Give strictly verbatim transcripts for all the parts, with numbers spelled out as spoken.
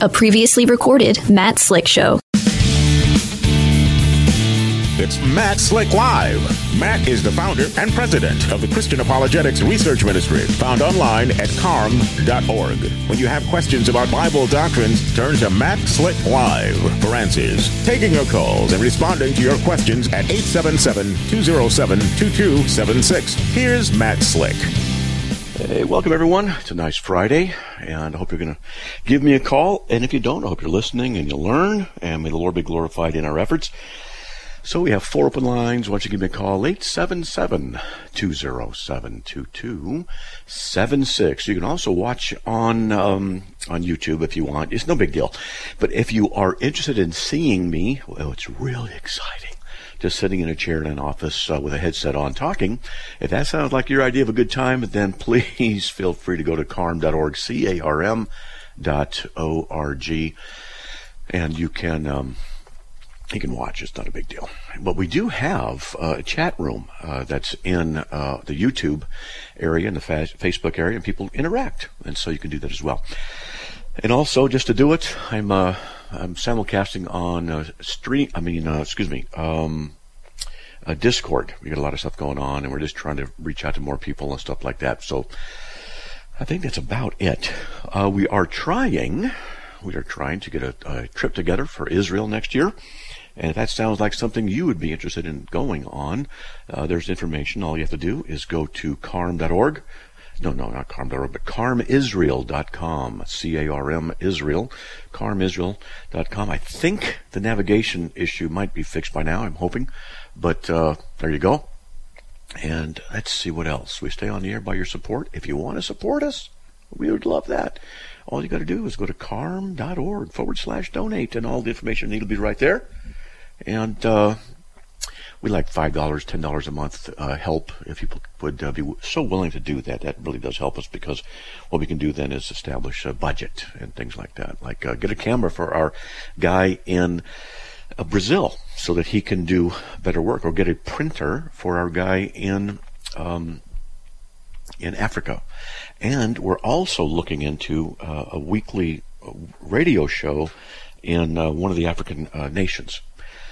A previously recorded Matt Slick Show. It's Matt Slick Live. Matt is the founder and president of the Christian Apologetics Research Ministry, found online at carm dot org. When you have questions about Bible doctrines, turn to Matt Slick Live for answers. Taking your calls and responding to your questions at eight seven seven, two oh seven, two two seven six. Here's Matt Slick. Hey, welcome everyone. It's a nice Friday, and I hope you're going to give me a call. And if you don't, I hope you're listening and you'll learn, and may the Lord be glorified in our efforts. So we have four open lines. Why don't you give me a call, eight seven seven, two oh seven, two two seven six. You can also watch on um, on YouTube if you want. It's no big deal. But if you are interested in seeing me, well, it's really exciting. Just sitting in a chair in an office uh, with a headset on talking. If that sounds like your idea of a good time, then please feel free to go to carm dot org, C A R M dot O R G, and you can um, you can watch. It's not a big deal. But we do have uh, a chat room uh, that's in uh, the YouTube area, in the fa- Facebook area, and people interact, and so you can do that as well. And also, just to do it, I'm uh, I'm simulcasting on uh, stream. I mean, uh, excuse me, um, uh, Discord. We got a lot of stuff going on, and we're just trying to reach out to more people and stuff like that. So, I think that's about it. Uh, we are trying, we are trying to get a, a trip together for Israel next year. And if that sounds like something you would be interested in going on, uh, there's information. All you have to do is go to carm dot org. No, no, not carm dot org, but carm israel dot com. C A R M Israel. carm israel dot com. I think the navigation issue might be fixed by now, I'm hoping. But uh, there you go. And let's see what else. We stay on the air by your support. If you want to support us, we would love that. All you got to do is go to carm dot org forward slash donate, and all the information you need will be right there. And uh, we like five dollars, ten dollars a month uh, help. If people would uh, be so willing to do that, that really does help us, because what we can do then is establish a budget and things like that. Like uh, get a camera for our guy in uh, Brazil so that he can do better work, or get a printer for our guy in um, in Africa. And we're also looking into uh, a weekly radio show in uh, one of the African uh, nations.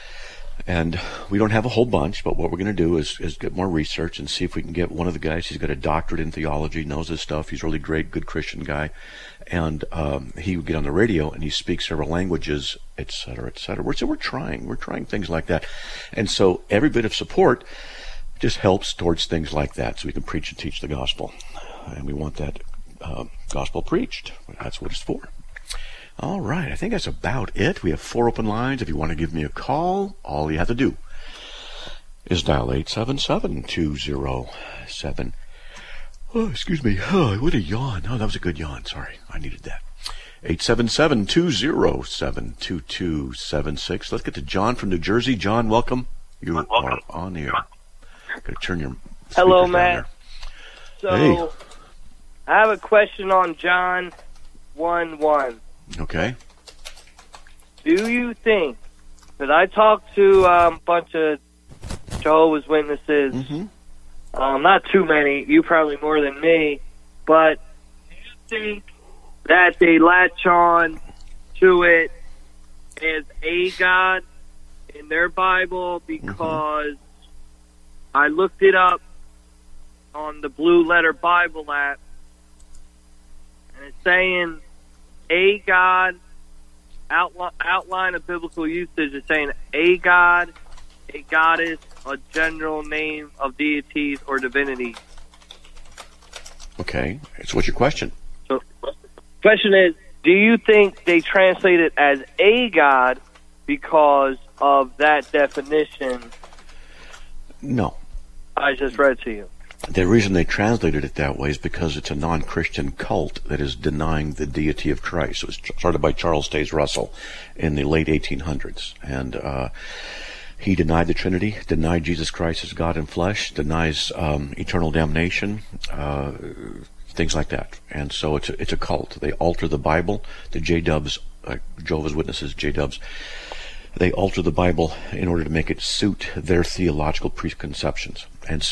And we don't have a whole bunch, but what we're going to do is, is get more research and see if we can get one of the guys. He's got a doctorate in theology, knows his stuff. He's a really great, good Christian guy. And um, he would get on the radio, and he speaks several languages, et cetera, et cetera. We're, so we're trying. We're trying things like that. And so every bit of support just helps towards things like that, so we can preach and teach the gospel. And we want that uh, gospel preached. That's what it's for. All right, I think that's about it. We have four open lines. If you want to give me a call, all you have to do is dial eight seven seven, two oh seven. Oh, excuse me. Oh, what a yawn. Oh, that was a good yawn. Sorry, I needed that. eight seven seven, two oh seven, two two seven six. Let's get to John from New Jersey. John, welcome. You welcome. are on the air. Got to turn your Hello, Matt. So, hey. I have a question on John one one. Okay. Do you think that I talked to um, a bunch of Jehovah's Witnesses, mm-hmm. um, not too many, you probably more than me, but do you think that they latch on to it as a God in their Bible? Because mm-hmm. I looked it up on the Blue Letter Bible app, and it's saying a God, outline, outline of biblical usage is saying a God, a goddess, a general name of deities or divinities. Okay, so what's your question? So, question is, do you think they translate it as a God because of that definition? No. I just read to you. The reason they translated it that way is because it's a non-Christian cult that is denying the deity of Christ. It was started by Charles Taze Russell in the late eighteen hundreds. And uh, he denied the Trinity, denied Jesus Christ as God in flesh, denies um, eternal damnation, uh, things like that. And so it's a, it's a cult. They alter the Bible. The J-Dubs, uh, Jehovah's Witnesses, J-Dubs, they alter the Bible in order to make it suit their theological preconceptions. And so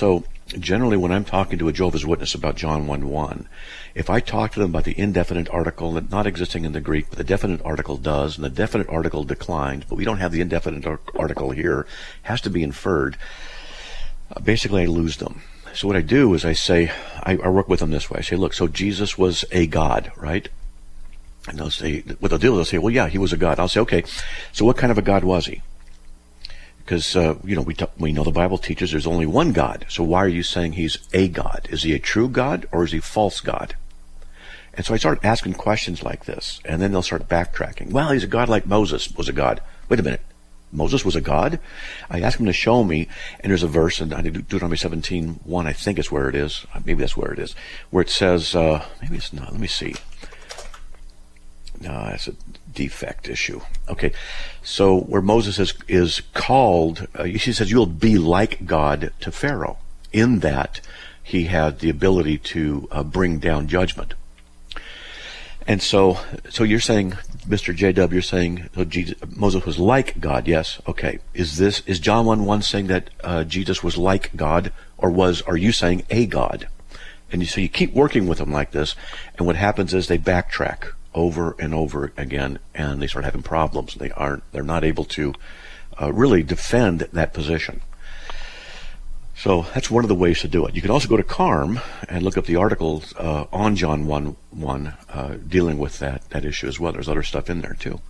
generally when I'm talking to a Jehovah's Witness about John one one, if I talk to them about the indefinite article not existing in the Greek, but the definite article does, and the definite article declined, but we don't have the indefinite article here, has to be inferred, uh, basically I lose them. So what I do is I say, I, I work with them this way. I say, look, so Jesus was a God, right? And they'll say, what they'll do, they'll say, well, yeah, he was a God. I'll say, okay, so what kind of a God was he? Because, uh, you know, we t- we know the Bible teaches there's only one God. So why are you saying he's a God? Is he a true God or is he a false God? And so I start asking questions like this, and then they'll start backtracking. Well, he's a God like Moses was a God. Wait a minute. Moses was a God? I ask him to show me, and there's a verse in Deuteronomy seventeen one, I think is where it is. Maybe that's where it is. Where it says, uh, maybe it's not. Let me see. No, that's a defect issue. Okay, so where Moses is is called, uh, he says, you'll be like God to Pharaoh, in that he had the ability to uh, bring down judgment. And so, so you're saying, Mister J W, you're saying oh, Jesus, Moses was like God. Yes. Okay. Is this is John one one saying that uh, Jesus was like God, or was are you saying a God? And you, so you keep working with them like this, and what happens is they backtrack over and over again, and they start having problems. They aren't. They're not able to uh, really defend that position. So that's one of the ways to do it. You can also go to Carm and look up the articles uh, on John one one uh, dealing with that, that issue as well. There's other stuff in there too.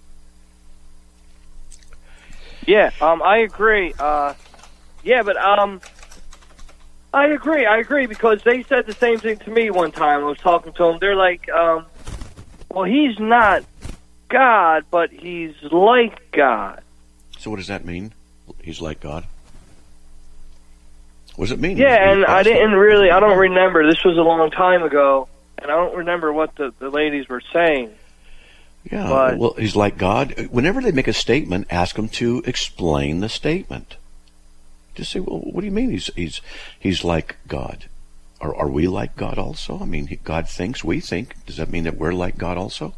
Yeah, um, I agree. Uh, yeah, but um, I agree. I agree because they said the same thing to me one time. I was talking to them. They're like, um, well, he's not God, but he's like God. So what does that mean? He's like God? What does it mean? Yeah, and I didn't really, I don't remember. This was a long time ago, and I don't remember what the, the ladies were saying. Yeah, but, well, he's like God. Whenever they make a statement, ask them to explain the statement. Just say, well, what do you mean he's he's he's like God? Are, are we like God also? I mean, God thinks, we think. Does that mean that we're like God also?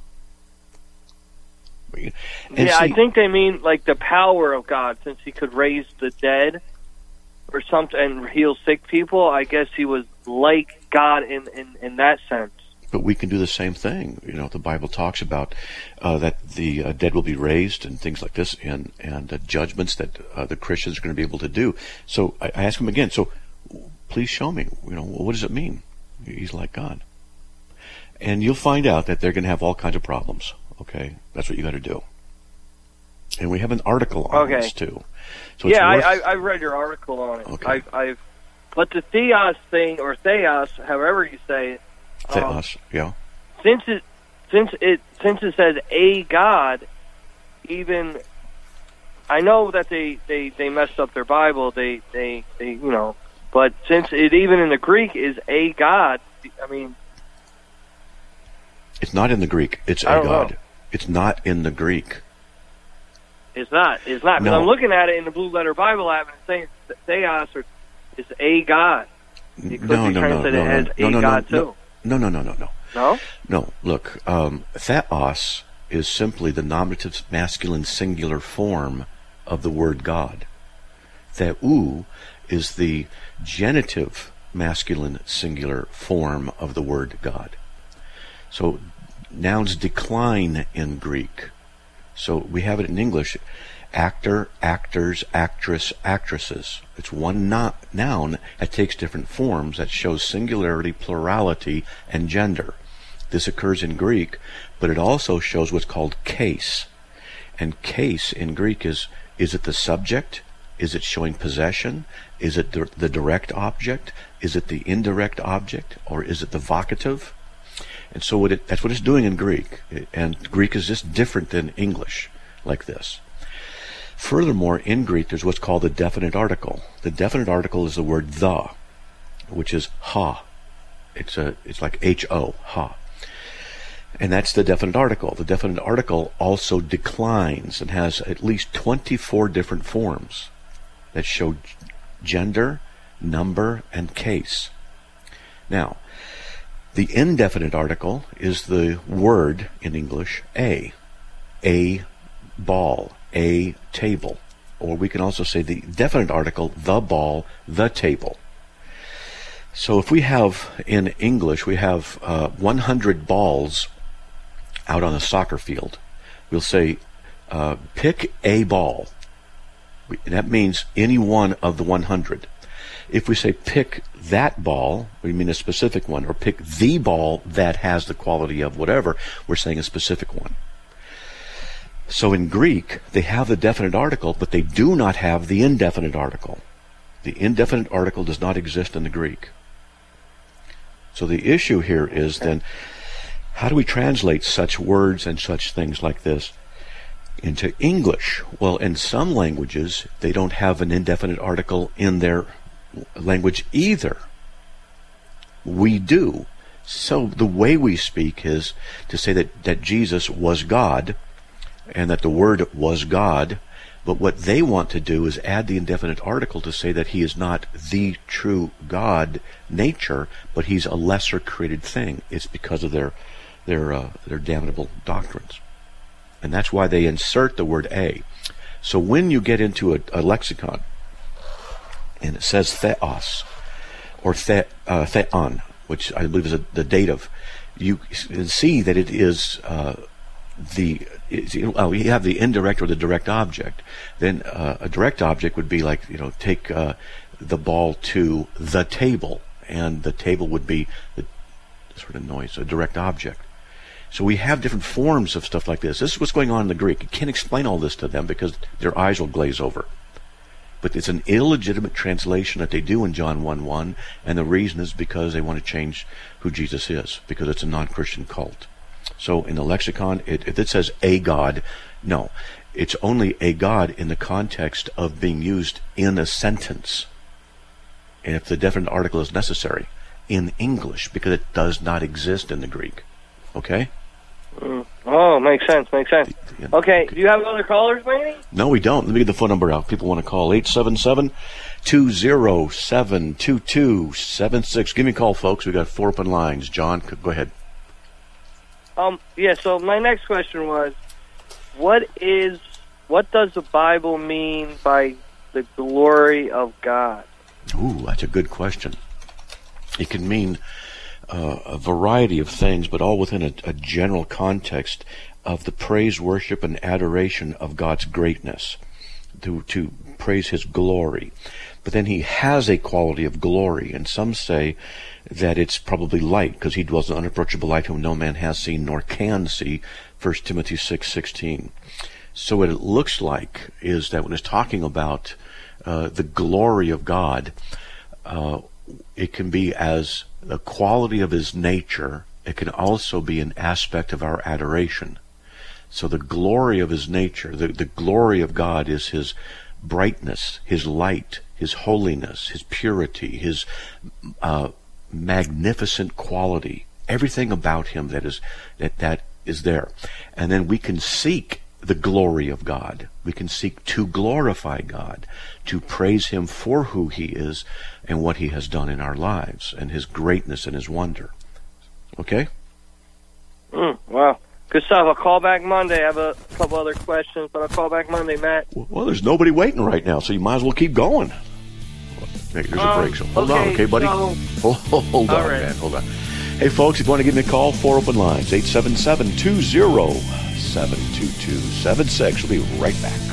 And yeah, see, I think they mean like the power of God, since he could raise the dead or something and heal sick people. I guess he was like God in, in, in that sense. But we can do the same thing. You know, the Bible talks about uh, that the uh, dead will be raised and things like this, and and uh, judgments that uh, the Christians are going to be able to do. So I, I ask him again. So please show me. You know, what does it mean? He's like God, and you'll find out that they're going to have all kinds of problems. Okay, that's what you got to do. And we have an article on okay. this too. So it's yeah, worth... I, I, I read your article on it. Okay. I've, I've, but the theos thing, or theos, however you say it. Theos, um, yeah. Since it, since it, since it says a God, even I know that they, they, they messed up their Bible. They, they, they, you know, but since it even in the Greek is a God, I mean, it's not in the Greek. It's a God. Know. It's not in the Greek. It's not. It's not. Because no. I'm looking at it in the Blue Letter Bible app, and it's saying theos or is a God. It could no, be no, no, translated no, no, as no, a no, God no, too. No, no, no, no, no. No? No. Look, um, theos is simply the nominative masculine singular form of the word God. Theou is the genitive masculine singular form of the word God. So nouns decline in Greek. So we have it in English, actor, actors, actress, actresses. It's one no- noun that takes different forms that shows singularity, plurality, and gender. This occurs in Greek, but it also shows what's called case. And case in Greek is, is it the subject? Is it showing possession? Is it the, the direct object? Is it the indirect object? Or is it the vocative? And so what it, that's what it's doing in Greek. And Greek is just different than English, like this. Furthermore, in Greek, there's what's called the definite article. The definite article is the word the, which is ha. It's a, it's like H O, ha. And that's the definite article. The definite article also declines and has at least twenty-four different forms that show gender, number, and case. Now, the indefinite article is the word in English a, a ball, a table. Or we can also say the definite article, the ball, the table. So if we have, in English, we have uh, one hundred balls out on a soccer field, we'll say, uh, pick a ball. We, that means any one of the one hundred. If we say pick that ball, we mean a specific one, or pick the ball that has the quality of whatever, we're saying a specific one. So in Greek, they have the definite article, but they do not have the indefinite article. The indefinite article does not exist in the Greek. So the issue here is then, how do we translate such words and such things like this into English? Well, in some languages, they don't have an indefinite article in their language either. We do. So the way we speak is to say that, that Jesus was God, and that the Word was God, but what they want to do is add the indefinite article to say that he is not the true God nature, but he's a lesser created thing. It's because of their their uh, their damnable doctrines. And that's why they insert the word a. So when you get into a, a lexicon, and it says theos, or the, uh, theon, which I believe is a, the dative, you see that it is uh, the, well, you have the indirect or the direct object. Then uh, a direct object would be like, you know, take uh, the ball to the table, and the table would be the sort of noise, a direct object. So we have different forms of stuff like this. This is what's going on in the Greek. You can't explain all this to them because their eyes will glaze over. But it's an illegitimate translation that they do in John one one, and the reason is because they want to change who Jesus is, because it's a non-Christian cult. So in the lexicon, it, if it says a God, no. It's only a God in the context of being used in a sentence. And if the definite article is necessary in English, because it does not exist in the Greek. Okay? Mm. Oh, makes sense, makes sense. Okay, okay, do you have other callers, maybe? No, we don't. Let me get the phone number out. People want to call eight seven seven, two zero seven, two two seven six. Give me a call, folks. We've got four open lines. John, go ahead. Um, yeah, so my next question was, what is, what does the Bible mean by the glory of God? Ooh, that's a good question. It can mean uh, a variety of things, but all within a, a general context of the praise, worship, and adoration of God's greatness, to, to praise his glory. But then he has a quality of glory, and some say that it's probably light, because he dwells in unapproachable light whom no man has seen nor can see, First Timothy six sixteen. So what it looks like is that when it's talking about uh, the glory of God, uh, it can be as the quality of his nature. It can also be an aspect of our adoration. So the glory of his nature, the, the glory of God is his brightness, his light, his holiness, his purity, his uh, magnificent quality, everything about him that is that that is there. And then we can seek the glory of God. We can seek to glorify God, to praise him for who he is and what he has done in our lives, and his greatness and his wonder. Okay? Mm, wow. Good stuff. I'll call back Monday. I have a couple other questions, but I'll call back Monday, Matt. Well, there's nobody waiting right now, so you might as well keep going. Hey, there's um, a break, so hold okay, on, okay, buddy? So, hold hold on, right. man, hold on. Hey, folks, if you want to give me a call, four open lines, eight seven seven, two zero seven, two two seven six. We'll be right back.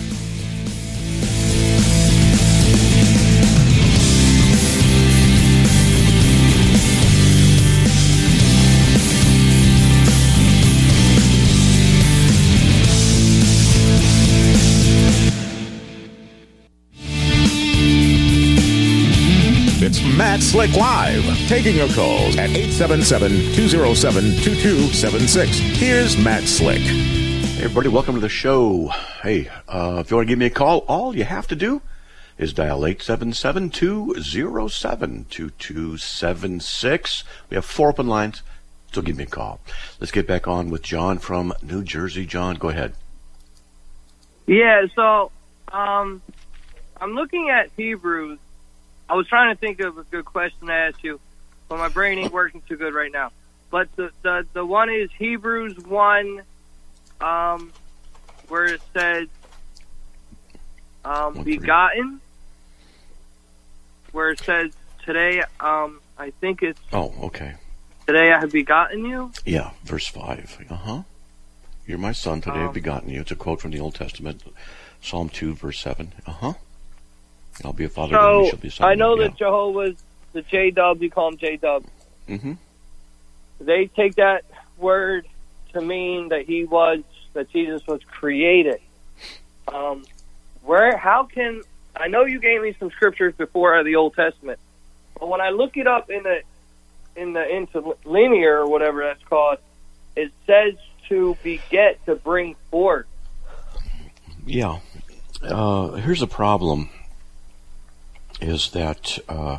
It's Matt Slick Live, taking your calls at eight seven seven, two zero seven, two two seven six. Here's Matt Slick. Hey, everybody, welcome to the show. Hey, uh, if you want to give me a call, all you have to do is dial eight seven seven, two zero seven, two two seven six. We have four open lines, so give me a call. Let's get back on with John from New Jersey. John, go ahead. Yeah, so um, I'm looking at Hebrews. I was trying to think of a good question to ask you, but my brain ain't working too good right now. But the the, the one is Hebrews one, um, where it says um, begotten, where it says today, um, I think it's... Oh, okay. Today I have begotten you? Yeah, verse five. Uh-huh. You're my son, today um, I've begotten you. It's a quote from the Old Testament, Psalm two, verse seven. Uh-huh. I'll be a father, so, and you shall be a son. I know yeah. that Jehovah's, the J-Dub, you call them J-Dub. Mm-hmm. They take that word to mean that he was, that Jesus was created. Um, where, how can, I know you gave me some scriptures before out of the Old Testament, but when I look it up in the, in the interlinear or whatever that's called, it says to beget, to bring forth. Yeah. Uh, here's the problem, is that uh,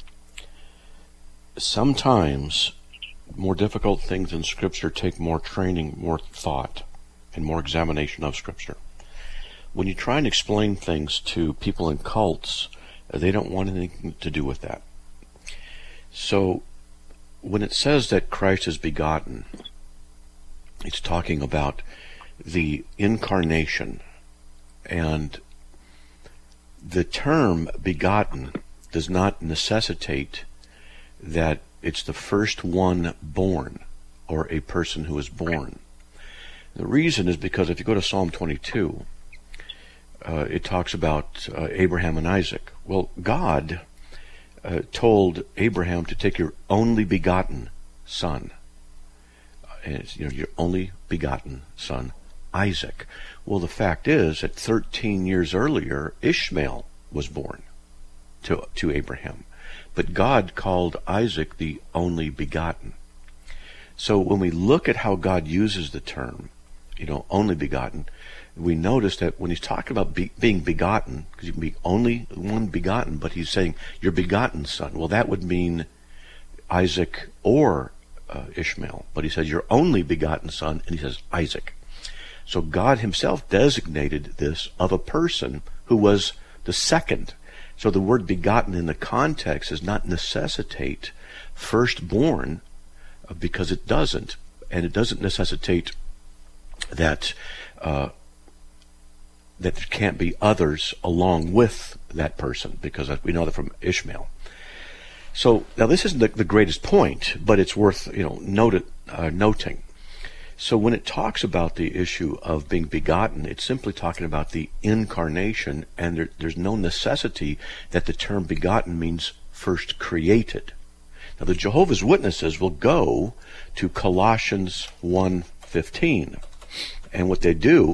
sometimes more difficult things in Scripture take more training, more thought, and more examination of Scripture. When you try and explain things to people in cults, they don't want anything to do with that. So when it says that Christ is begotten, it's talking about the incarnation, and the term begotten does not necessitate that it's the first one born or a person who is born. The reason is because if you go to Psalm twenty-two, uh, it talks about uh, Abraham and Isaac. Well, God uh, told Abraham to take your only begotten son, and it's, you know, your only begotten son, Isaac. Well, the fact is that thirteen years earlier, Ishmael was born to to Abraham. But God called Isaac the only begotten. So when we look at how God uses the term, you know, only begotten, we notice that when he's talking about be, being begotten, because you can be only one begotten, but he's saying your begotten son. Well, that would mean Isaac or uh, Ishmael. But he says your only begotten son, and he says Isaac. So God himself designated this of a person who was the second. So the word begotten in the context does not necessitate firstborn, because it doesn't. And it doesn't necessitate that uh, that there can't be others along with that person, because we know that from Ishmael. So now this isn't the, the greatest point, but it's worth you know noted, uh, noting. So when it talks about the issue of being begotten, it's simply talking about the incarnation, and there, there's no necessity that the term begotten means first created. Now the Jehovah's Witnesses will go to Colossians one fifteen, and what they do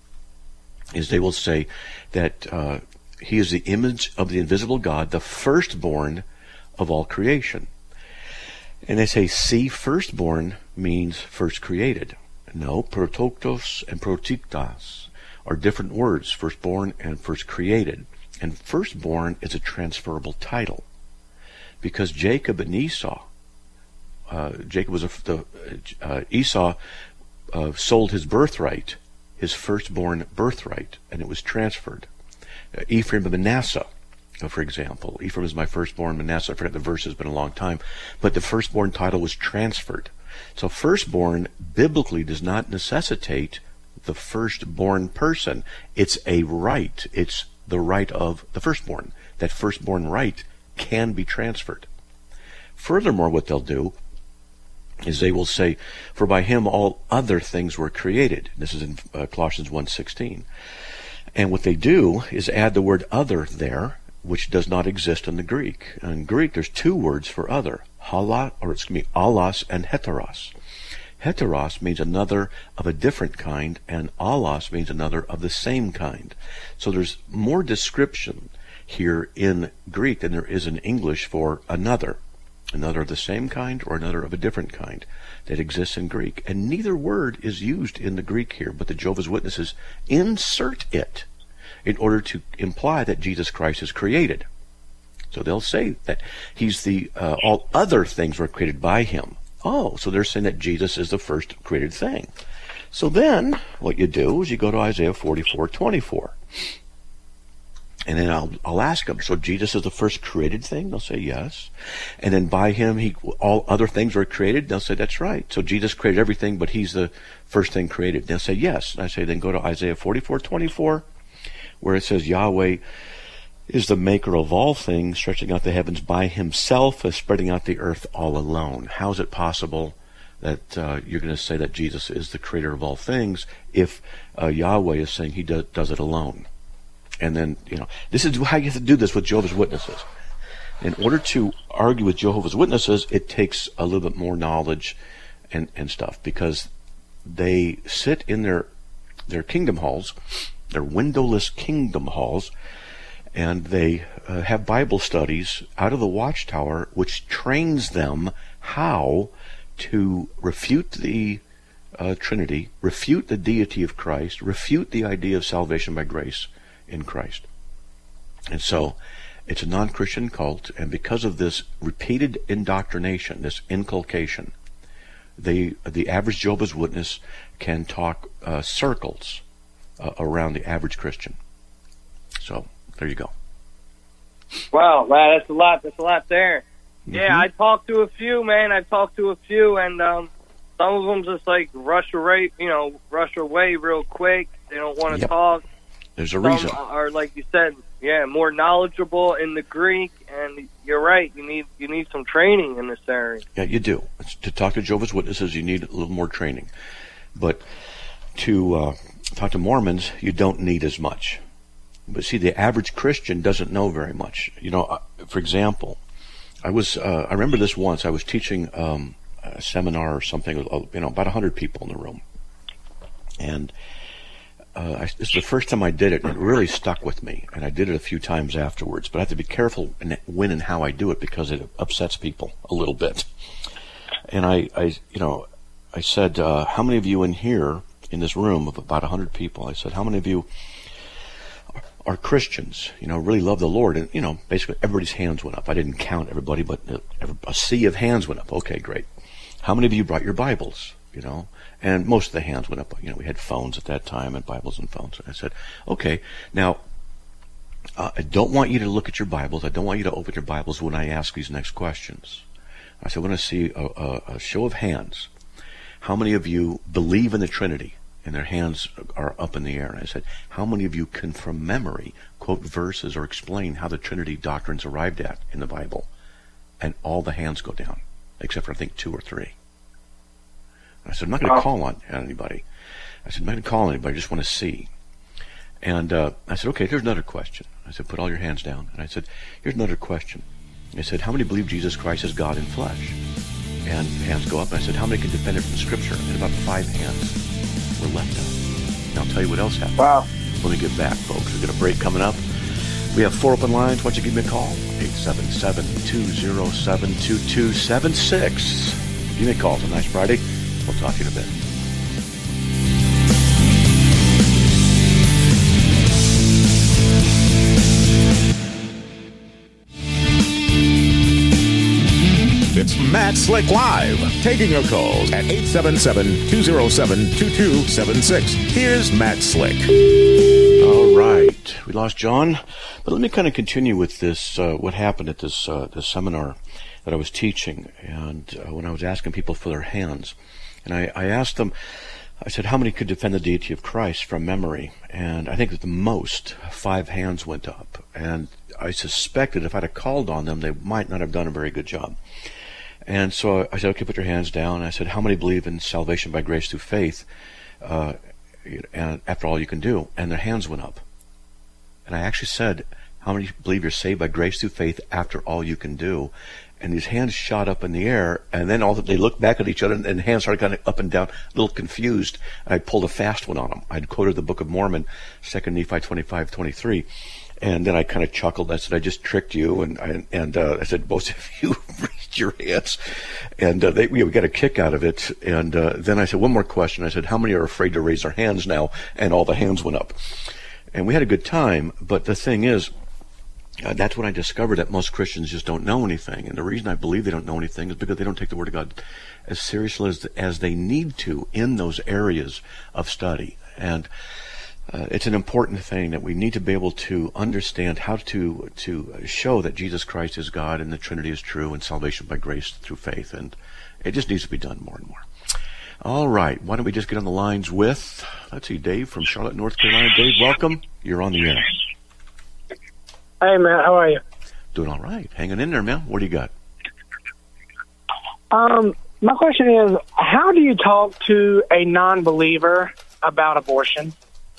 is they will say that uh, he is the image of the invisible God, the firstborn of all creation. And they say, see, firstborn means first created. No, protoktos and protiktas are different words, firstborn and first created. And firstborn is a transferable title, because Jacob and Esau, uh, Jacob was a, the, uh, Esau uh, sold his birthright, his firstborn birthright, and it was transferred. Uh, Ephraim and Manasseh, for example. Ephraim is my firstborn, Manasseh, I forget the verse, it's been a long time, but the firstborn title was transferred. So firstborn biblically does not necessitate the firstborn person. It's a right. It's the right of the firstborn. That firstborn right can be transferred. Furthermore, what they'll do is they will say, for by him all other things were created. This is in uh, Colossians one sixteen. And what they do is add the word other there, which does not exist in the Greek. In Greek, there's two words for other, hala, or excuse me, allos and heteros. Heteros means another of a different kind, and allos means another of the same kind. So there's more description here in Greek than there is in English for another. Another of the same kind or another of a different kind that exists in Greek. And neither word is used in the Greek here, but the Jehovah's Witnesses insert it in order to imply that Jesus Christ is created. So they'll say that he's the, uh, all other things were created by him. Oh, so they're saying that Jesus is the first created thing. So then, what you do is you go to Isaiah forty-four twenty-four. And then I'll, I'll ask them, so Jesus is the first created thing? They'll say yes. And then by him, he, all other things were created? They'll say that's right. So Jesus created everything, but he's the first thing created. They'll say yes. And I say, then go to Isaiah forty-four twenty-four, where it says Yahweh is the maker of all things, stretching out the heavens by himself, is spreading out the earth all alone. How is it possible that uh, you're going to say that Jesus is the creator of all things if uh, Yahweh is saying he do, does it alone? And then, you know, this is how you have to do this with Jehovah's Witnesses. In order to argue with Jehovah's Witnesses, it takes a little bit more knowledge and, and stuff, because they sit in their their kingdom halls, their windowless kingdom halls, and they uh, have Bible studies out of the watchtower, which trains them how to refute the uh, Trinity, refute the deity of Christ, refute the idea of salvation by grace in Christ. And so it's a non-Christian cult, and because of this repeated indoctrination, this inculcation, they, the average Jehovah's Witness can talk uh, circles uh, around the average Christian. So there you go. Wow, wow, that's a lot. That's a lot there. Mm-hmm. Yeah, I talked to a few, man. I talked to a few, and um, some of them just like rush away, you know, rush away real quick. They don't want to Yep. talk. There's a Some reason. are, like you said, yeah, more knowledgeable in the Greek, and you're right. You need you need some training in this area. Yeah, you do. It's, to talk to Jehovah's Witnesses, you need a little more training. But to uh, talk to Mormons, you don't need as much. But see, the average Christian doesn't know very much. You know, uh, for example, I was uh, I remember this once. I was teaching um, a seminar or something, you know, about one hundred people in the room. And uh, I, this is the first time I did it, and it really stuck with me. And I did it a few times afterwards. But I have to be careful in when and how I do it, because it upsets people a little bit. And I, I you know, I said, uh, how many of you in here, in this room of about one hundred people, I said, how many of you are Christians, you know, really love the Lord? And, you know, basically everybody's hands went up. I didn't count everybody, but a sea of hands went up. Okay, great. How many of you brought your Bibles, you know? And most of the hands went up. You know, we had phones at that time, and Bibles and phones. And I said, okay, now, uh, I don't want you to look at your Bibles. I don't want you to open your Bibles when I ask these next questions. I said, I want to see a, a, a show of hands. How many of you believe in the Trinity? And their hands are up in the air. And I said, how many of you can from memory quote verses or explain how the Trinity doctrine's arrived at in the Bible? And all the hands go down, except for I think two or three. I said, I'm not going to call on anybody. I said, I'm not going to call on anybody. I just want to see. And uh, I said, okay, here's another question. I said, put all your hands down. And I said, here's another question. I said, how many believe Jesus Christ is God in flesh? And hands go up. And I said, how many can defend it from Scripture? And about five hands were left out. And I'll tell you what else happened. Wow. Let me get back, folks. We've got a break coming up. We have four open lines. Why don't you give me a call? eight seven seven, two zero seven, two two seven six. Give me a call. It's a nice Friday. We'll talk to you in a bit. It's Matt Slick Live, taking your calls at eight seven seven, two zero seven, two two seven six. Here's Matt Slick. All right. We lost John. But let me kind of continue with this, uh, what happened at this uh, this seminar that I was teaching, and uh, when I was asking people for their hands. And I, I asked them, I said, how many could defend the deity of Christ from memory? And I think at the most, five hands went up. And I suspected if I'd have called on them, they might not have done a very good job. And so I said, okay, put your hands down. I said, how many believe in salvation by grace through faith, uh, and after all you can do? And their hands went up. And I actually said, how many believe you're saved by grace through faith after all you can do? And these hands shot up in the air, and then all they looked back at each other, and, and hands started kind of up and down, a little confused. I pulled a fast one on them. I'd quoted the Book of Mormon, Second Nephi twenty-five twenty-three. And then I kind of chuckled. I said, I just tricked you. And I, and uh, I said, most of you raised your hands. And uh, they, we, we got a kick out of it. And uh, then I said, one more question. I said, how many are afraid to raise their hands now? And all the hands went up. And we had a good time. But the thing is, uh, that's when I discovered that most Christians just don't know anything. And the reason I believe they don't know anything is because they don't take the Word of God as seriously as, as they need to in those areas of study. And Uh, it's an important thing that we need to be able to understand how to to show that Jesus Christ is God and the Trinity is true and salvation by grace through faith. And it just needs to be done more and more. All right. Why don't we just get on the lines with, let's see, Dave from Charlotte, North Carolina. Dave, welcome. You're on the air. Hey, Matt, how are you? Doing all right. Hanging in there, man. What do you got? Um, my question is, how do you talk to a non-believer about abortion?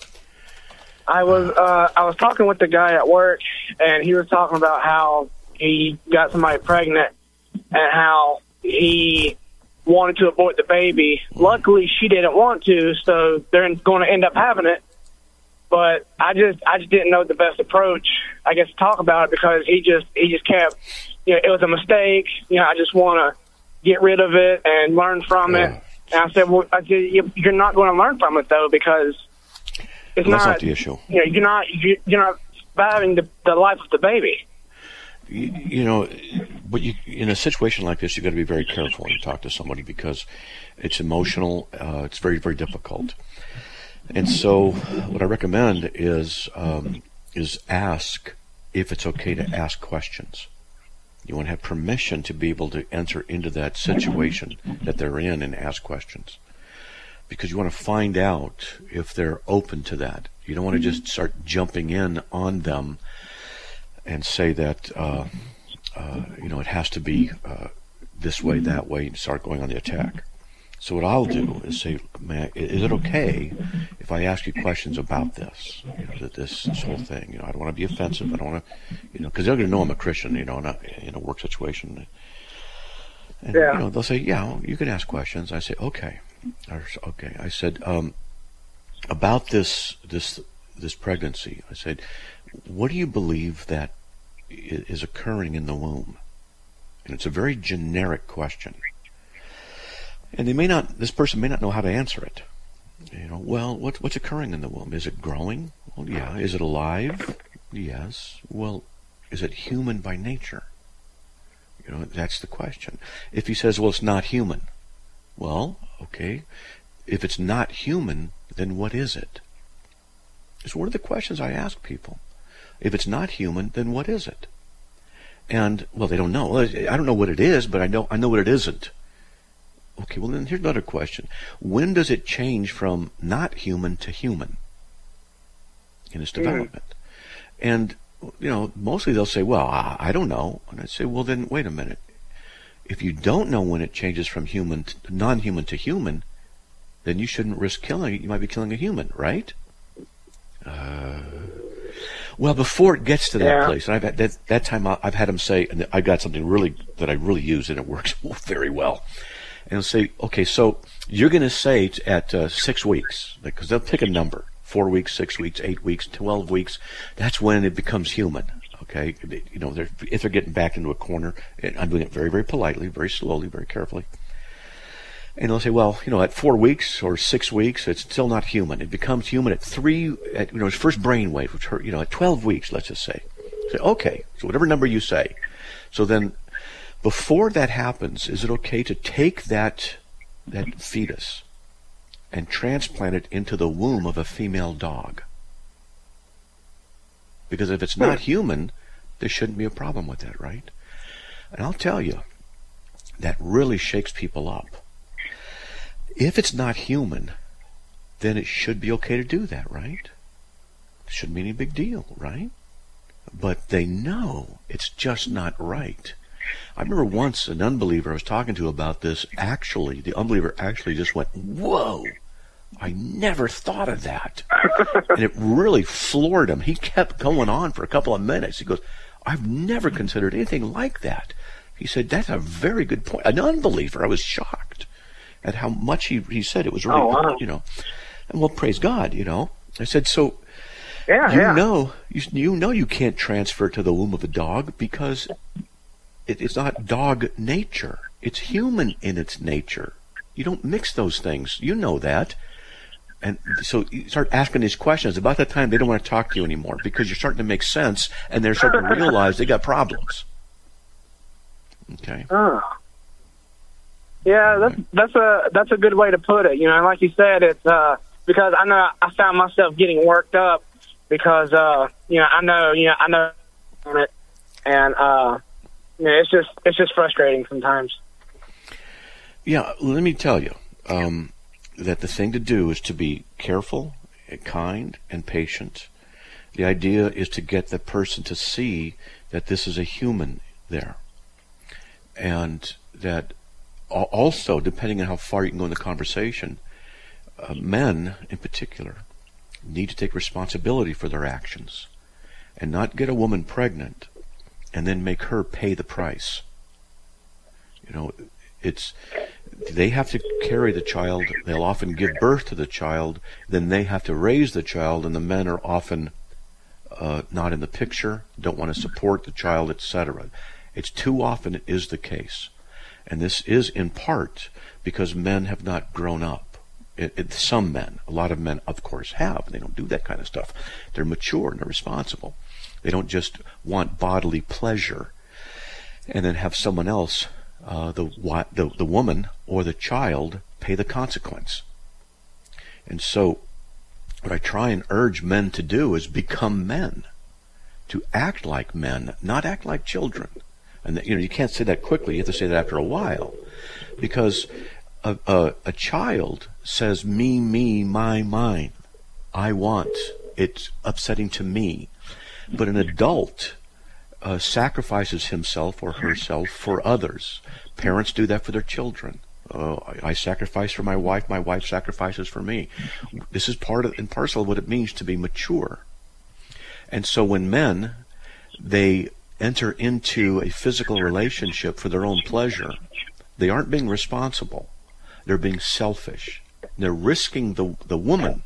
I was uh, I was talking with the guy at work, and he was talking about how he got somebody pregnant and how he wanted to abort the baby. Luckily, she didn't want to, so they're going to end up having it. But I just I just didn't know the best approach, I guess, to talk about it, because he just he just kept, you know, it was a mistake. You know, I just want to get rid of it and learn from yeah. it. And I said, well, I said, you're not going to learn from it, though, because it's well, that's not, not the issue. You know, you're not you're not surviving the, the life of the baby. You, you know, but you, in a situation like this, you've got to be very careful when you talk to somebody, because it's emotional. Uh, it's very, very difficult. And so what I recommend is um, is ask if it's okay to ask questions. You want to have permission to be able to enter into that situation that they're in and ask questions, because you want to find out if they're open to that. You don't want to just start jumping in on them and say that, uh, uh, you know, it has to be uh, this way, that way, and start going on the attack. So what I'll do is say, man, is it okay if I ask you questions about this, you know, that this, this whole thing? You know, I don't want to be offensive. I don't want to, you know, because they're going to know I'm a Christian, you know, in a, in a work situation. And, yeah. you know, they'll say, yeah, well, you can ask questions. I say, okay. Or, okay. I said, um, about this, this, this pregnancy, I said, what do you believe that is occurring in the womb? And it's a very generic question. And they may not, this person may not know how to answer it. You know, well, what, what's occurring in the womb? Is it growing? Well, yeah. Is it alive? Yes. Well, is it human by nature? You know, that's the question. If he says, well, it's not human. Well, okay. If it's not human, then what is it? So what are the questions I ask people? If it's not human, then what is it? And, well, they don't know. I don't know what it is, but I know I know what it isn't. Okay, well, then here's another question. When does it change from not human to human in its development? Mm. And, you know, mostly they'll say, well, I, I don't know. And I say, well, then, wait a minute. If you don't know when it changes from human to non-human to human, then you shouldn't risk killing it. You might be killing a human, right? Uh, well, before it gets to that yeah. place, and I've had, that, that time I've had them say, and I got something really that I really use, and it works very well. And they'll say, okay, so you're going to say at uh, six weeks, because they'll pick a number, four weeks, six weeks, eight weeks, twelve weeks. That's when it becomes human. Okay, you know, they're, if they're getting backed into a corner, and I'm doing it very, very politely, very slowly, very carefully. And they'll say, well, you know, at four weeks or six weeks, it's still not human. It becomes human at three, at, you know, its first brainwave, which, you know, at twelve weeks, let's just say. Say, okay, so whatever number you say. So then, before that happens, is it okay to take that that fetus and transplant it into the womb of a female dog? Because if it's not human, there shouldn't be a problem with that, right? And I'll tell you, that really shakes people up. If it's not human, then it should be okay to do that, right? It shouldn't be any big deal, right? But they know it's just not right. I remember once an unbeliever I was talking to about this, actually, the unbeliever actually just went, whoa, I never thought of that. And it really floored him. He kept going on for a couple of minutes. He goes, I've never considered anything like that. He said, that's a very good point. An unbeliever, I was shocked at how much he, he said it was really, oh, wow. you know. And well, praise God, you know. I said, so yeah, you yeah. know, you, you know you can't transfer to the womb of a dog because it, it's not dog nature. It's human in its nature. You don't mix those things. You know that. And so you start asking these questions. About that time, they don't want to talk to you anymore because you're starting to make sense, and they're starting to realize they got problems. Okay. Oh. Yeah, that's that's a that's a good way to put it. You know, and like you said, it's uh, because I know I found myself getting worked up because uh, you know I know you know I know it, and uh, you know, it's just it's just frustrating sometimes. Yeah, let me tell you um, that the thing to do is to be careful, kind, and patient, The idea is to get the person to see that this is a human there. And that also, depending on how far you can go in the conversation, uh, men in particular need to take responsibility for their actions and not get a woman pregnant and then make her pay the price. You know, it's they have to carry the child. They'll often give birth to the child. Then they have to raise the child, and the men are often uh, not in the picture, don't want to support the child, et cetera. It's too often it is the case. And this is in part because men have not grown up. It, it, some men, a lot of men, of course, have. They don't do that kind of stuff. They're mature and they're responsible. They don't just want bodily pleasure and then have someone else, uh, the, the the woman or the child, pay the consequence. And so what I try and urge men to do is become men, to act like men, not act like children. And you know, you can't say that quickly. You have to say that after a while, because a, a, a child says me, me, my, mine. I want. It's upsetting to me. But an adult uh, sacrifices himself or herself for others. Parents do that for their children. Uh, I, I sacrifice for my wife. My wife sacrifices for me. This is part of and parcel of what it means to be mature. And so when men, they enter into a physical relationship for their own pleasure, they aren't being responsible. They're being selfish. They're risking the the woman,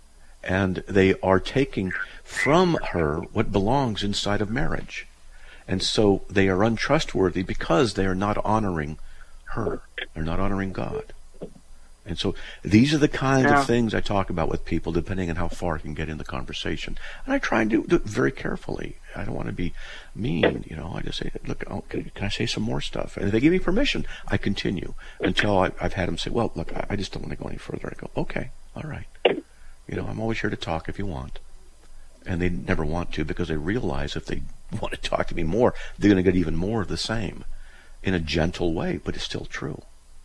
and they are taking from her what belongs inside of marriage. And so they are untrustworthy because they are not honoring her. They're not honoring God. And so these are the kinds yeah. of things I talk about with people, depending on how far I can get in the conversation. And I try and do, do it very carefully. I don't want to be mean, you know. I just say, look, oh, can, can I say some more stuff? And if they give me permission, I continue until I, I've had them say, well, look, I, I just don't want to go any further. I go, okay, all right. You know, I'm always here to talk if you want. And they never want to, because they realize if they want to talk to me more, they're going to get even more of the same in a gentle way, but it's still true.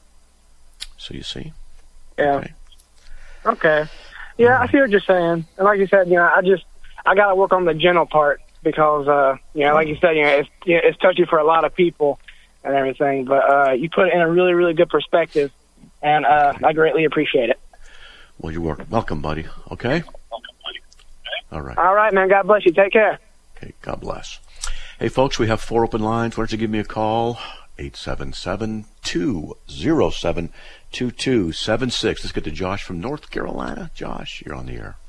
So you see? Yeah. Okay. okay. Yeah, I see what you're saying. And like you said, you know, I just, I got to work on the gentle part because, uh, you know, like you said, you know, it's, you know, it's touchy for a lot of people and everything, but uh, you put it in a really, really good perspective, and uh, I greatly appreciate it. Well, you're welcome, buddy. Okay? All right. All right, man. God bless you. Take care. Okay, God bless. Hey, folks, we have four open lines. Why don't you give me a call? eight seven seven, two oh seven, two two seven six. Let's get to Josh from North Carolina. Josh, you're on the air.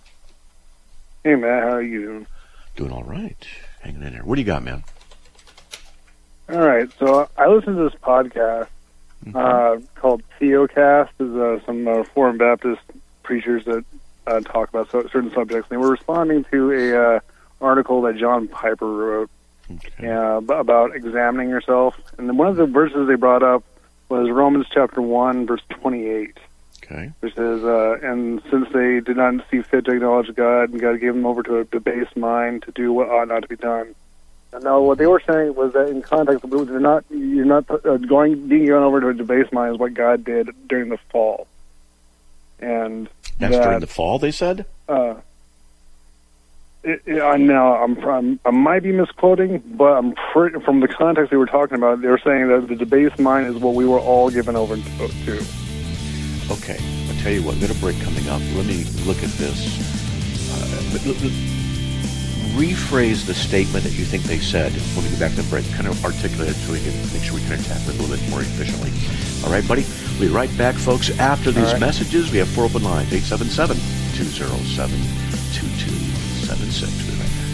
Hey, Matt. How are you doing? Doing all right. Hanging in there. What do you got, man? All right. So I listen to this podcast mm-hmm. uh, called Theocast. There's uh, some uh, Reformed Baptist preachers that uh, talk about so, certain subjects. They were responding to a uh, article that John Piper wrote. Okay. Uh, about examining yourself. And then one of the verses they brought up was Romans chapter one, verse twenty-eight. Okay. Which says, uh, and since they did not see fit to acknowledge God, and God gave them over to a debased mind to do what ought not to be done. And now what they were saying was that in context, they're not, you're not uh, going, being gone over to a debased mind is what God did during the fall. And That's that, during the fall, they said? Uh, It, it, I know I'm, I'm I might be misquoting, but I'm pretty, from the context they were talking about, they were saying that the debased mind is what we were all given over to. Okay, I'll tell you what. We've got a break coming up. Let me look at this. Uh, but, l- l- rephrase the statement that you think they said when we get back to the break. Kind of articulate it so we can make sure we can attack it a little bit more efficiently. All right, buddy. We'll be right back, folks. After these right. messages, we have four open lines: eight seven seven, two oh seven, two two seven six. We'll be right back.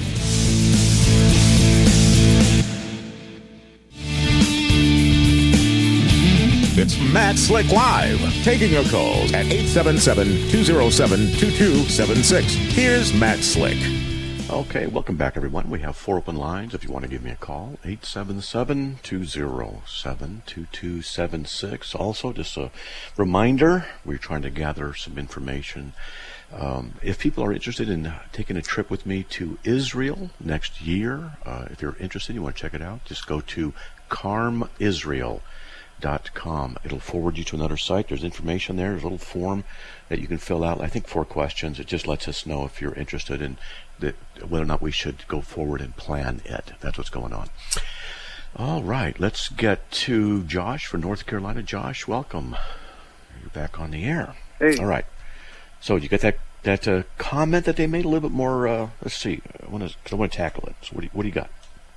It's Matt Slick Live, taking your calls at eight seven seven, two oh seven, two two seven six. Here's Matt Slick. Okay, welcome back, everyone. We have four open lines. If you want to give me a call, eight seven seven, two oh seven, two two seven six. Also, just a reminder, we're trying to gather some information. Um, if people are interested in taking a trip with me to Israel next year, uh, if you're interested, you want to check it out, just go to carm israel dot com. It'll forward you to another site. There's information there. There's a little form that you can fill out. I think four questions. It just lets us know if you're interested in that, whether or not we should go forward and plan it. That's what's going on. All right, let's get to Josh from North Carolina. Josh, welcome. You're back on the air. Hey. All right. So you get that that uh, comment that they made a little bit more. Uh, let's see. I want to I want to tackle it. So what do you, what do you got?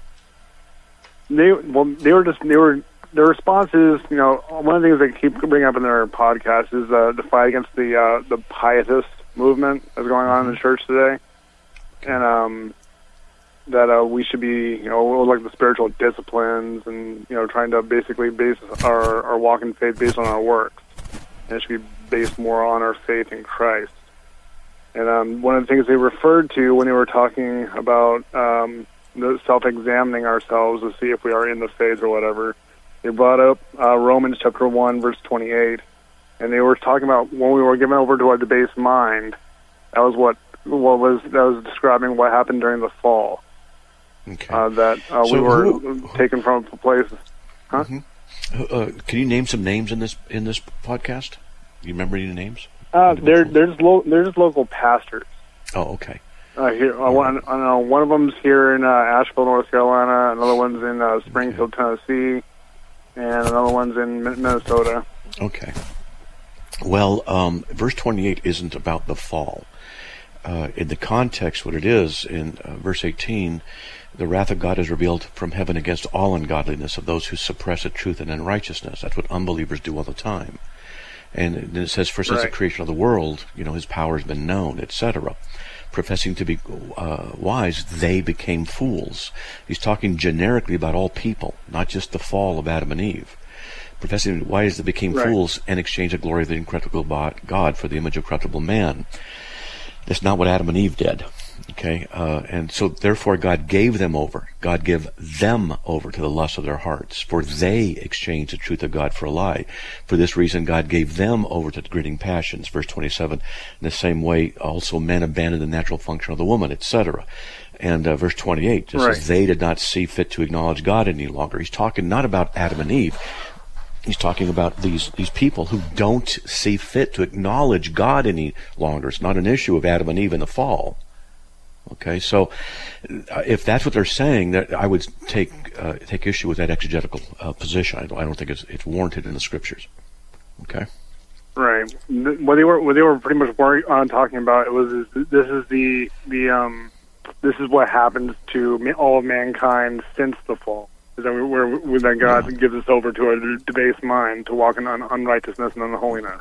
They well, they were just they were their response is, you know, one of the things they keep bringing up in their podcast is uh, the fight against the uh, the pietist movement that's going on in the church today, and um, that uh, we should be, you know, like the spiritual disciplines, and you know, trying to basically base our our walk in faith based on our works, and it should be based more on our faith in Christ. And um, one of the things they referred to when they were talking about um, the self-examining ourselves to see if we are in the faith or whatever, they brought up uh, Romans chapter one, verse twenty-eight, and they were talking about when we were given over to our debased mind. That was what what was that was describing what happened during the fall. Okay. Uh, that uh, So we were who- taken from places. Huh? Uh, can you name some names in this in this podcast? You remember any names? Uh, they're they're just lo- they're just local pastors. Oh, okay. Uh, here, uh, one, I know one of them's here in uh, Asheville, North Carolina. Another one's in uh, Springfield, Tennessee, and another one's in Min- Minnesota. Okay. Well, um, verse twenty-eight isn't about the fall. Uh, in the context, what it is, in uh, verse eighteen, the wrath of God is revealed from heaven against all ungodliness of those who suppress the truth and unrighteousness. That's what unbelievers do all the time. And then it says, for since the Right. creation of the world, you know, his power has been known, et cetera. Professing to be uh, wise, they became fools. He's talking generically about all people, not just the fall of Adam and Eve. Professing to be wise, they became Right. fools and exchanged the glory of the incorruptible bo- God for the image of corruptible man. That's not what Adam and Eve did. Okay, uh, and so therefore God gave them over. God gave them over to the lust of their hearts, for they exchanged the truth of God for a lie. For this reason God gave them over to gritting passions. Verse twenty-seven, in the same way also men abandoned the natural function of the woman, et cetera. And uh, verse twenty-eight just Right. says they did not see fit to acknowledge God any longer. He's talking not about Adam and Eve. He's talking about these, these people who don't see fit to acknowledge God any longer. It's not an issue of Adam and Eve in the fall. Okay, so uh, if that's what they're saying, that I would take uh, take issue with that exegetical uh, position. I don't, I don't think it's, it's warranted in the scriptures. Okay. Right. Th- What they were what they were pretty much worried on talking about it was is th- this is the the um this is what happens to ma- all of mankind since the fall. Is that we're, we're that God Yeah. gives us over to a debased mind to walk in un- unrighteousness and unholiness.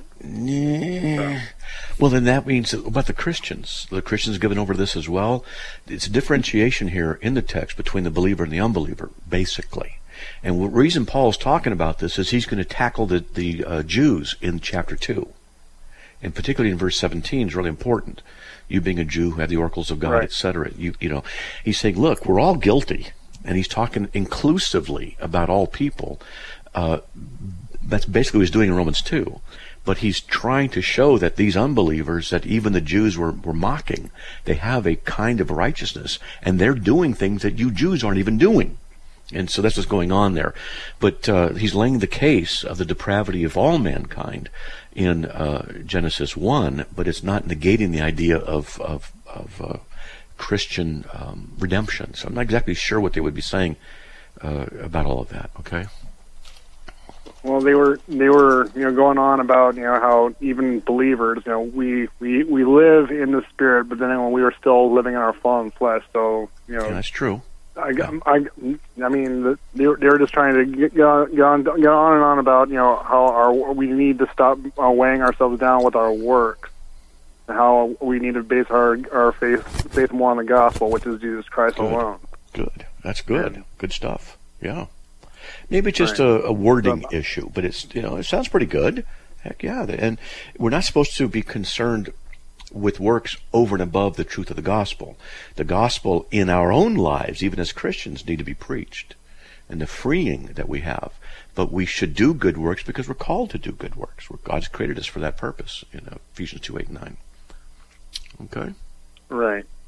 Yeah. Well, then that means that about the Christians. The Christians given over to this as well. It's a differentiation here in the text between the believer and the unbeliever, basically. And the reason Paul's talking about this is he's going to tackle the, the uh, Jews in chapter two. And particularly in verse seventeen is really important. You being a Jew who have the oracles of God, Right. et cetera. You, you know, he's saying, look, we're all guilty. And he's talking inclusively about all people. Uh, that's basically what he's doing in Romans two. But he's trying to show that these unbelievers, that even the Jews were, were mocking, they have a kind of righteousness, and they're doing things that you Jews aren't even doing. And so that's what's going on there. But uh, he's laying the case of the depravity of all mankind in uh, Genesis one, but it's not negating the idea of, of, of uh, Christian um, redemption. So I'm not exactly sure what they would be saying uh, about all of that, okay? Well, they were they were you know going on about you know how even believers you know we we, we live in the spirit, but then when we were still living in our fallen flesh. So you know Yeah, that's true. I, I, I mean the, they were they were just trying to get, get, on, get on get on and on about you know how our we need to stop uh, weighing ourselves down with our work, and how we need to base our our faith faith more on the gospel, which is Jesus Christ Good. alone. Good. That's good. Yeah. Good stuff. Yeah. Maybe it's just Right. a, a wording So- issue, but it's, you know, it sounds pretty good. Heck yeah. And we're not supposed to be concerned with works over and above the truth of the gospel. The gospel in our own lives, even as Christians, need to be preached, and the freeing that we have. But we should do good works because we're called to do good works. God's created us for that purpose, you know, Ephesians two, eight, and nine. Okay? Right.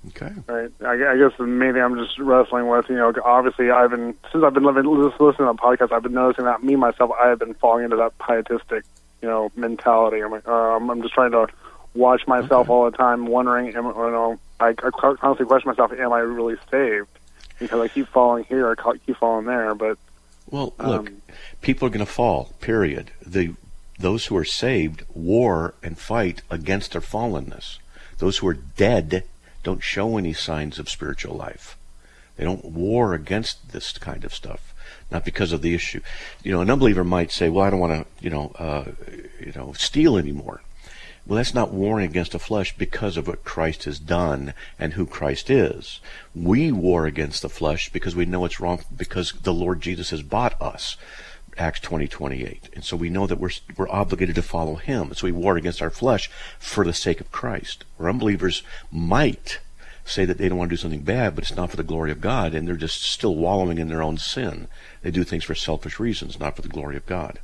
Okay. Right. I, I guess maybe I'm just wrestling with, you know, obviously I've been, since I've been living, just listening to podcasts, I've been noticing that me, myself, I have been falling into that pietistic, you know, mentality. I'm like, um, I'm just trying to watch myself Okay. all the time, wondering, am, you know, I, I constantly question myself, am I really saved? Because I keep falling here, I keep falling there, but... Well, look, Um, people are going to fall, period. The Those who are saved war and fight against their fallenness. Those who are dead don't show any signs of spiritual life. They don't war against this kind of stuff, not because of the issue. You know, an unbeliever might say, well, I don't want to, you know, uh, you know, steal anymore. Well, that's not warring against the flesh because of what Christ has done and who Christ is. We war against the flesh because we know it's wrong, because the Lord Jesus has bought us. Acts twenty twenty-eight. And so we know that we're we're obligated to follow him. So we war against our flesh for the sake of Christ. Where unbelievers might say that they don't want to do something bad, but it's not for the glory of God, and they're just still wallowing in their own sin. They do things for selfish reasons, not for the glory of God.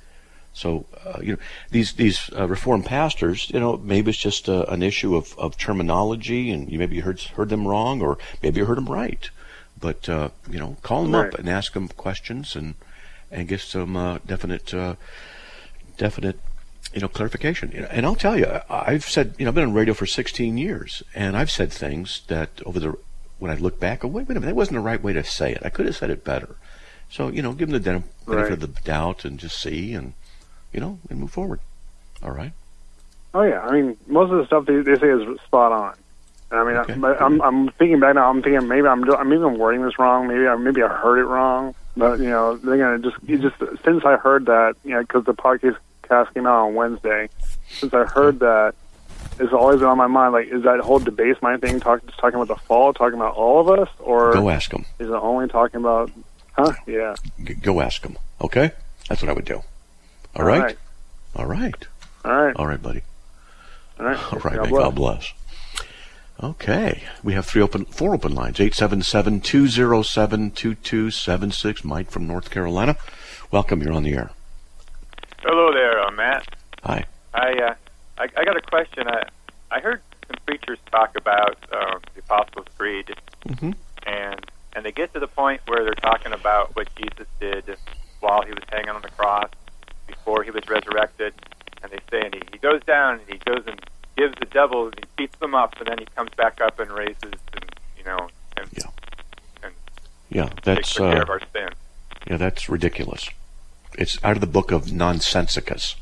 So, uh, you know, these these uh, Reformed pastors, you know, maybe it's just uh, an issue of, of terminology, and you maybe heard heard them wrong, or maybe you heard them right. But, uh, you know, call them Right. up and ask them questions, and and get some uh, definite, uh, definite, you know, clarification. And I'll tell you, I've said, you know, I've been on radio for sixteen years, and I've said things that over the, when I look back, oh, wait, wait a minute, that wasn't the right way to say it. I could have said it better. So, you know, give them the benefit Right. of the doubt and just see, and, you know, and move forward. All right? Oh yeah, I mean, most of the stuff they, they say is spot on. And I mean, Okay. I, but I'm I'm thinking back now. I'm thinking maybe I'm do- I'm even wording this wrong. Maybe I maybe I heard it wrong. But you know, then again, it just it just since I heard that, you know, because the podcast came out on Wednesday, since I heard that, it's always been on my mind. Like, is that whole debase mind thing talk, just talking about the fall, talking about all of us, or Go ask them. is it only talking about? Huh? Yeah. G- go ask them. Okay? That's what I would do. All right? All right. All right. All right, buddy. All right. All right, God man. bless. God bless. Okay. We have three open, four open lines. eight seven seven, two zero seven, two two seven six. Mike from North Carolina. Welcome. You're on the air. Hello there, uh, Matt. Hi. I, uh, I I got a question. I I heard some preachers talk about uh, the Apostles' Creed, Mm-hmm. and and they get to the point where they're talking about what Jesus did while he was hanging on the cross, before he was resurrected, and they say, and he, he goes down and he goes and gives the devil, and he beats them up, and then he comes back up and raises, and you know, and, Yeah. and Yeah, takes that's care uh, of our sin. yeah, that's ridiculous. It's out of the book of Nonsensicus.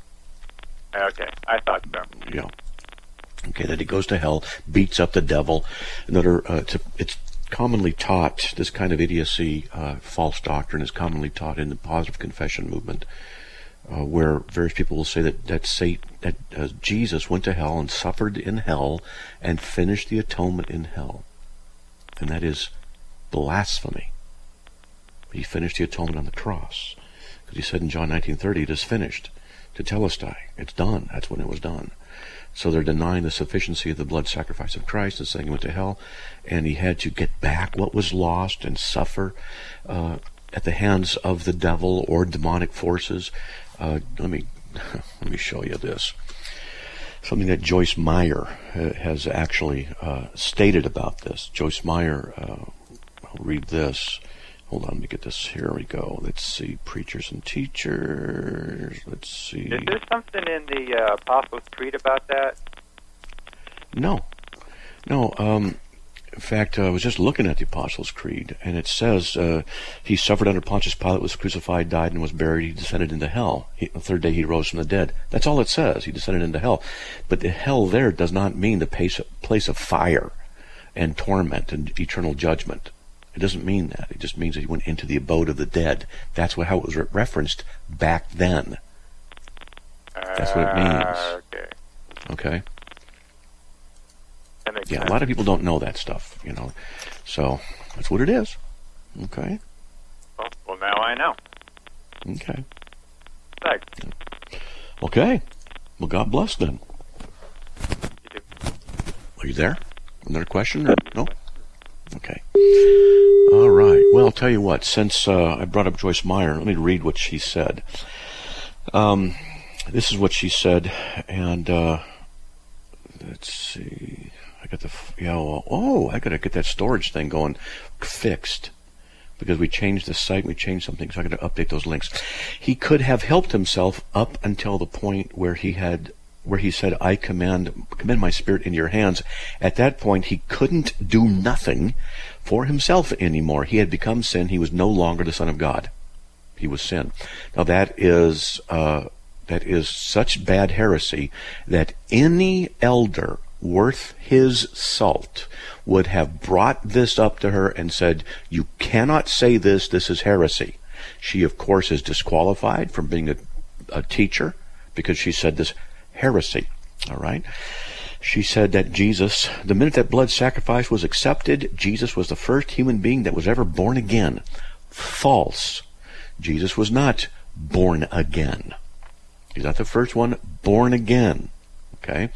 Okay, I thought so. Yeah. Okay, that he goes to hell, beats up the devil. Another, uh, it's, a, it's commonly taught, this kind of idiocy, uh, false doctrine is commonly taught in the positive confession movement, uh, where various people will say that, that, Satan, that uh, Jesus went to hell and suffered in hell and finished the atonement in hell. And that is blasphemy. He finished the atonement on the cross. Because he said in John nineteen thirty, it is finished. Tetelestai, it's done. That's when it was done. So they're denying the sufficiency of the blood sacrifice of Christ and saying he went to hell, and he had to get back what was lost and suffer uh, at the hands of the devil or demonic forces. Uh, let me let me show you this. Something that Joyce Meyer uh, has actually uh, stated about this. Joyce Meyer, uh, I'll read this. Hold on, let me get this. Here we go. Let's see. Preachers and teachers. Let's see. Is there something in the uh, Apostles' Creed about that? No. No. Um, in fact, uh, I was just looking at the Apostles' Creed, and it says uh, he suffered under Pontius Pilate, was crucified, died, and was buried. He descended into hell. He, the third day he rose from the dead. That's all it says. He descended into hell. But the hell there does not mean the place, place of fire and torment and eternal judgment. It doesn't mean that. It just means that he went into the abode of the dead. That's what, how it was re- referenced back then. That's what it means. Uh, okay. Okay? That makes Yeah, sense. a lot of people don't know that stuff, you know. So, that's what it is. Okay? Well, well, now I know. Okay. Thanks. Okay. Well, God bless then. You do. Are you there? Another question? Or no? Okay. All right. Well, I'll tell you what. Since uh, I brought up Joyce Meyer, let me read what she said. Um, this is what she said, and uh, let's see. I got the. F- you know, oh, I got to get that storage thing going fixed because we changed the site, we changed something, so I got to update those links. He could have helped himself up until the point where he had, where he said, I command, commend my spirit in your hands. At that point, he couldn't do nothing for himself anymore. He had become sin. He was no longer the Son of God. He was sin. Now that is, uh, that is such bad heresy that any elder worth his salt would have brought this up to her and said, you cannot say this, this is heresy. She, of course, is disqualified from being a, a teacher because she said this heresy, all right? She said that Jesus, the minute that blood sacrifice was accepted, Jesus was the first human being that was ever born again. False. Jesus was not born again. He's not the first one born again, okay?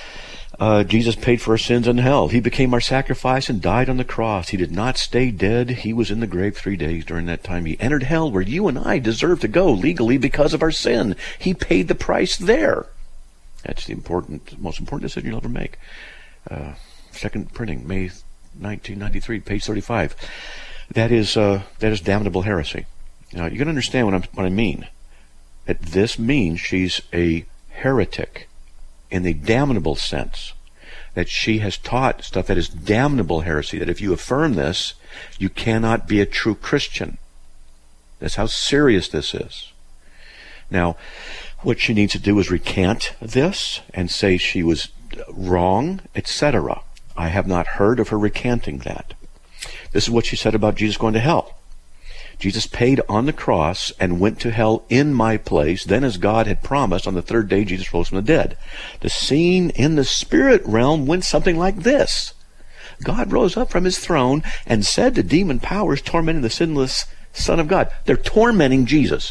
Uh, Jesus paid for our sins in hell. He became our sacrifice and died on the cross. He did not stay dead. He was in the grave three days during that time. He entered hell where you and I deserve to go legally because of our sin. He paid the price there. That's the important, most important decision you'll ever make. Uh, second printing, May nineteen ninety-three, page thirty-five. That is, uh, that is damnable heresy. Now, you're going to understand what, I'm, what I mean. That this means she's a heretic in the damnable sense, that she has taught stuff that is damnable heresy, that if you affirm this, you cannot be a true Christian. That's how serious this is. Now, what she needs to do is recant this and say she was wrong, et cetera. I have not heard of her recanting that. This is what she said about Jesus going to hell. Jesus paid on the cross and went to hell in my place. Then, as God had promised, on the third day, Jesus rose from the dead. The scene in the spirit realm went something like this. God rose up from his throne and said to demon powers tormenting the sinless Son of God, they're tormenting Jesus.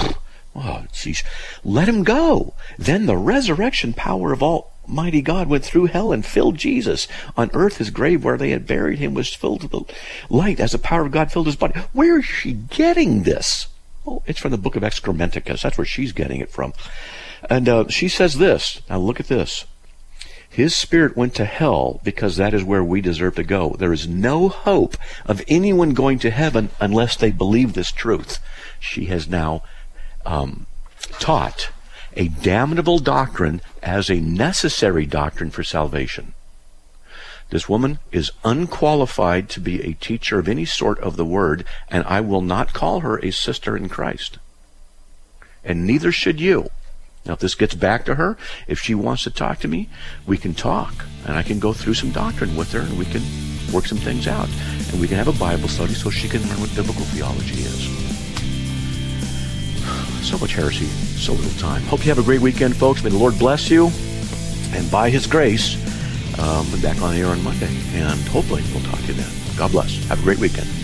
Oh, jeez. Let him go. Then the resurrection power of Almighty God went through hell and filled Jesus. On earth, his grave where they had buried him was filled with the light as the power of God filled his body. Where is she getting this? Oh, it's from the book of Excrementicus. That's where she's getting it from. And uh, she says this. Now look at this. His spirit went to hell because that is where we deserve to go. There is no hope of anyone going to heaven unless they believe this truth. She has now Um, taught a damnable doctrine as a necessary doctrine for salvation. This woman is unqualified to be a teacher of any sort of the word, and I will not call her a sister in Christ. And neither should you. Now, if this gets back to her, if she wants to talk to me, we can talk, and I can go through some doctrine with her, and we can work some things out, and we can have a Bible study so she can learn what biblical theology is. So much heresy, so little time. Hope you have a great weekend, folks. May the Lord bless you. And by his grace, um, we'll be back on the air on Monday. And hopefully we'll talk to you then. God bless. Have a great weekend.